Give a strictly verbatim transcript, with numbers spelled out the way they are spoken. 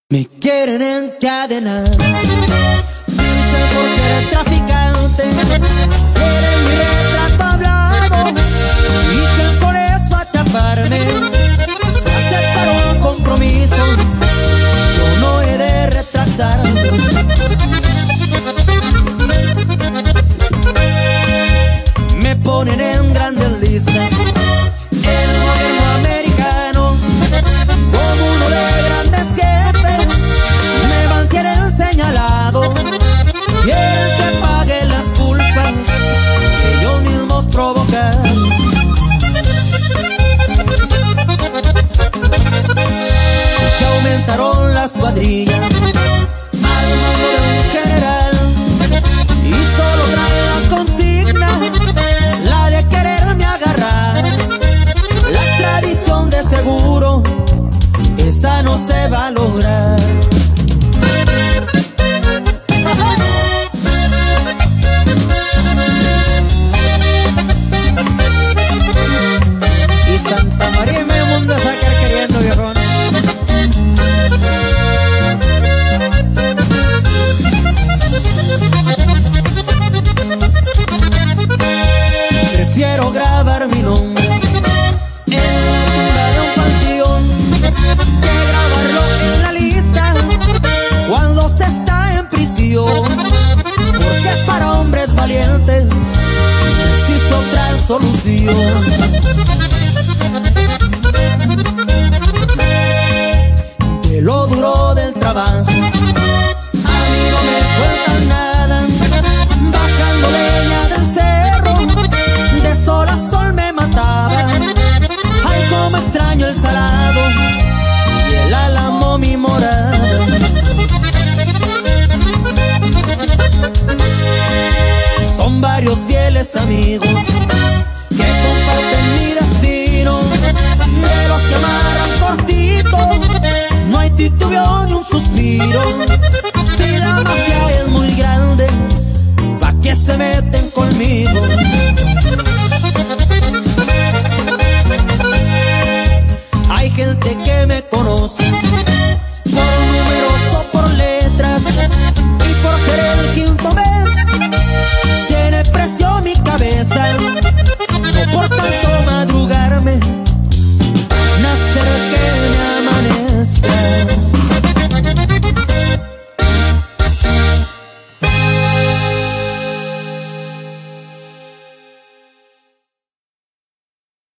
Me quieren encadenar, dicen por ser traficante, quieren mi retrato hablado y que con eso atraparme. Se aceptaron un compromiso, yo no he de retratarme. Me ponen en grandes listas el gobierno americano como uno de grandes jefes, me mantienen señalado y el que pague las culpas que ellos mismos provocan. Que aumentaron las cuadrillas al mando de un general y solo traen la consigna, la de quererme agarrar. La extradición de seguro, esa no se va a lograr. Y Santa María me mundo a sacar queriendo, viejón. Prefiero grabar mi nombre en la tumba de un panteón que grabarlo en la lista cuando se está en prisión, porque para hombres valientes no existe otra solución. De lo duro del trabajo a mí no me cuentan nada, bajando leña del cerro de sol a sol me mataba. Ay, cómo extraño el salado y el álamo mi morada. Son varios fieles amigos que comparten mi destino, de los que amarran cortito, no hay titubeo ni un suspiro. Si la mafia es muy grande, ¿pa' qué se meten conmigo? Hay gente que me conoce